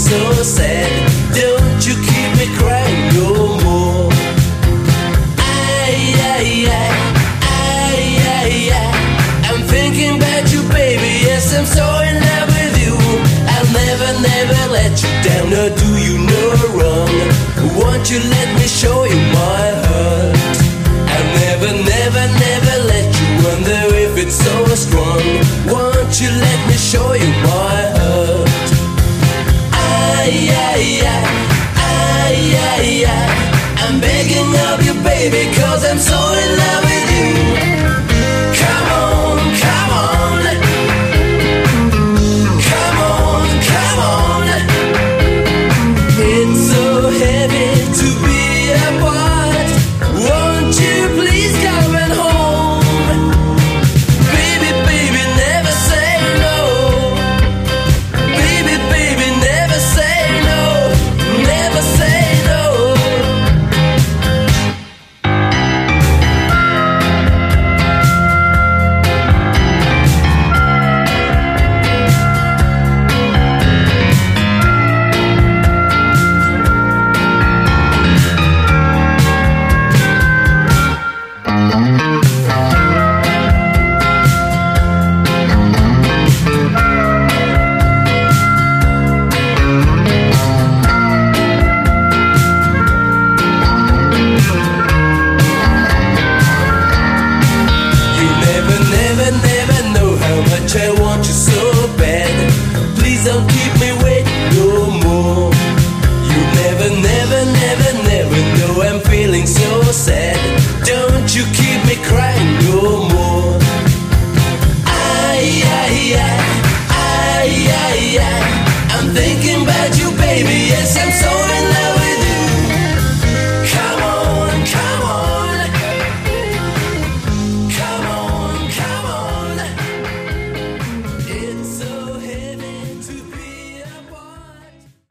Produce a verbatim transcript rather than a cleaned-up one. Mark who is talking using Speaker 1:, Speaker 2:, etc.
Speaker 1: so sad. Don't you keep me crying no more. Ay, ay, ay, ay, ay, ay. I'm thinking about you, baby. Yes, I'm so in love with you. I'll never, never let you down, or do you no wrong. Won't you let me show you my heart? I'll never, never, never let you wonder if it's so strong. Won't you let me show you my heart? Ay, ay, ay, ay, ay, ay. I'm begging of you, baby, cause I'm so in love with you. Come on, come on. Come on, come on. It's so heavy to be apart. Won't you please come and home? Baby, baby, never say no. Baby, baby, never say no. Never say no. You never, never, never know how much I want you so bad. Please don't keep me waiting no more. You never, never, never, never know I'm feeling so sad. Don't you keep me crying no more. Ay, ay, ay, ay, ay, ay. I'm thinking about you, baby. Yes, I'm so in love.